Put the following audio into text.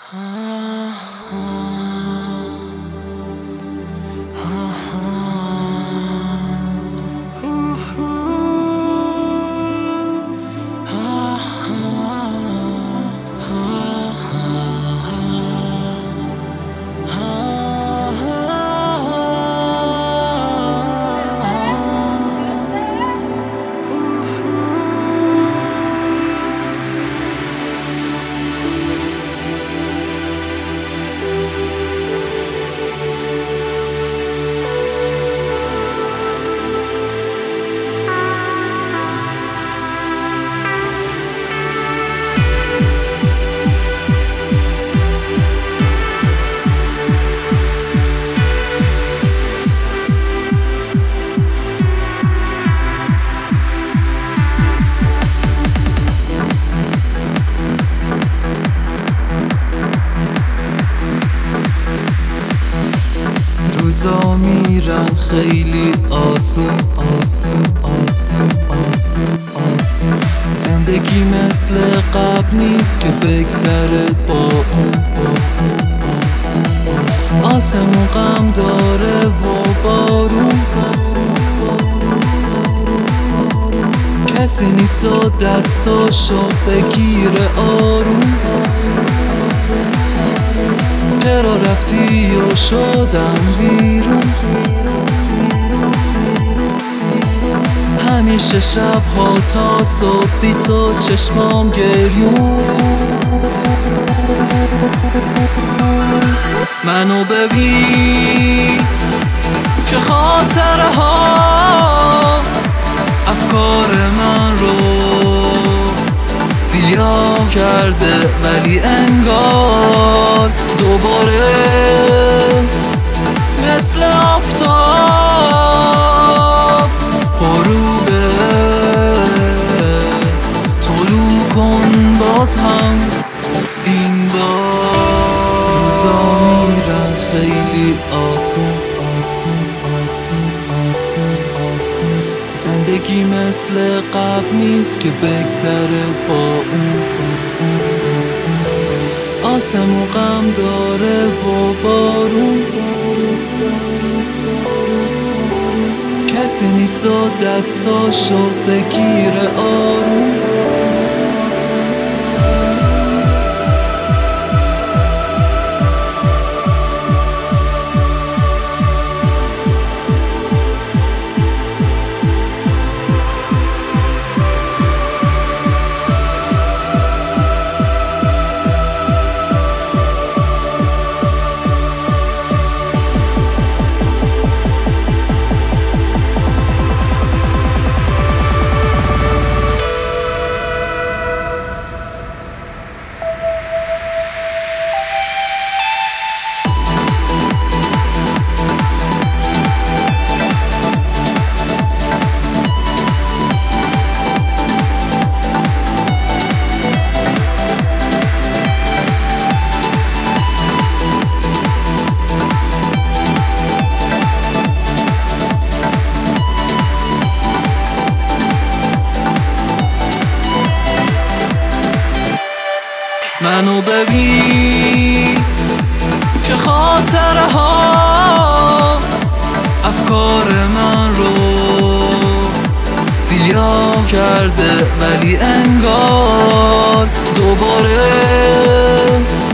روزا میرن خیلی آسون زندگی مثل قبل نیست که بگذره با اون آسمون غم داره و بارون کسی نیست و دستاشو بگیره آروم چرا رفتی و شدم بیرون همیشه شبها تا صبح بی تو چشمام گریون منو ببین که خاطره ها افکار من رو سیاه کرده ولی انگار دوباره مثل آفتاب غروبه طلوع کن باز هم این بار روزا میرن خیلی آسون زندگی مثل قبل نیست که بگذره با اون آسمون غم داره و بارون کسی نیست و دستاشو بگیره آروم منو ببین که خاطره ها افکار من رو سیاه کرده ولی انگار دوباره